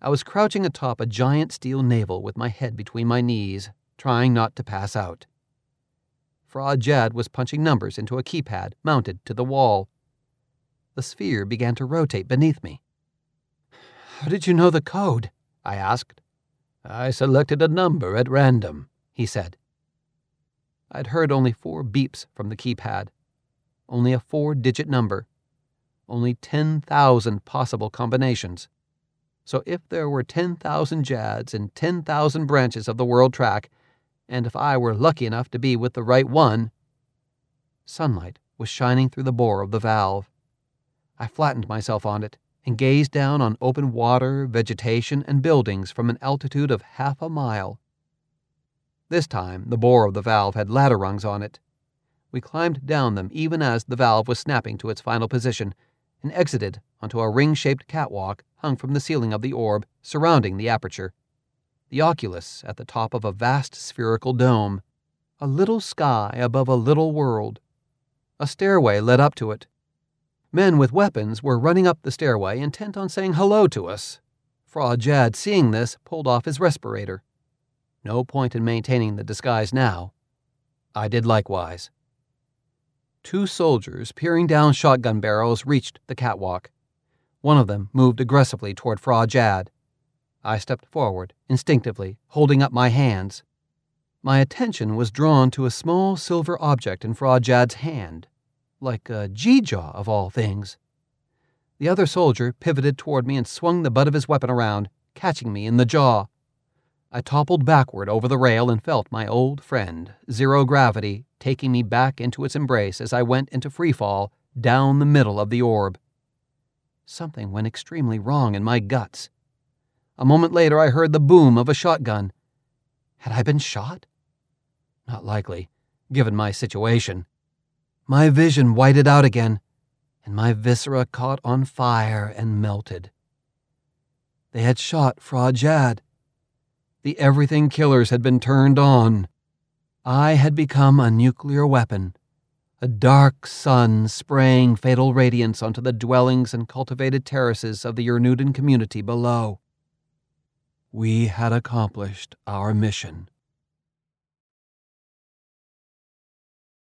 I was crouching atop a giant steel navel with my head between my knees, trying not to pass out. Fra Jad was punching numbers into a keypad mounted to the wall. The sphere began to rotate beneath me. "How did you know the code?" I asked. "I selected a number at random," he said. I'd heard only 4 beeps from the keypad. Only a 4-digit number. Only 10,000 possible combinations. So if there were 10,000 Jads in 10,000 branches of the World Track, and if I were lucky enough to be with the right one... Sunlight was shining through the bore of the valve. I flattened myself on it and gazed down on open water, vegetation, and buildings from an altitude of half a mile. This time, the bore of the valve had ladder rungs on it. We climbed down them even as the valve was snapping to its final position, and exited onto a ring-shaped catwalk hung from the ceiling of the orb surrounding the aperture. The oculus at the top of a vast spherical dome. A little sky above a little world. A stairway led up to it. Men with weapons were running up the stairway, intent on saying hello to us. Fra Jad, seeing this, pulled off his respirator. No point in maintaining the disguise now. I did likewise. 2 soldiers peering down shotgun barrels reached the catwalk. One of them moved aggressively toward Fra Jad. I stepped forward, instinctively, holding up my hands. My attention was drawn to a small silver object in Fra Jad's hand, like a G-jaw of all things. The other soldier pivoted toward me and swung the butt of his weapon around, catching me in the jaw. I toppled backward over the rail and felt my old friend, Zero Gravity, taking me back into its embrace as I went into freefall down the middle of the orb. Something went extremely wrong in my guts. A moment later, I heard the boom of a shotgun. Had I been shot? Not likely, given my situation. My vision whited out again, and my viscera caught on fire and melted. They had shot Fra Jad. The everything killers had been turned on. I had become a nuclear weapon, a dark sun spraying fatal radiance onto the dwellings and cultivated terraces of the Yrnudan community below. We had accomplished our mission.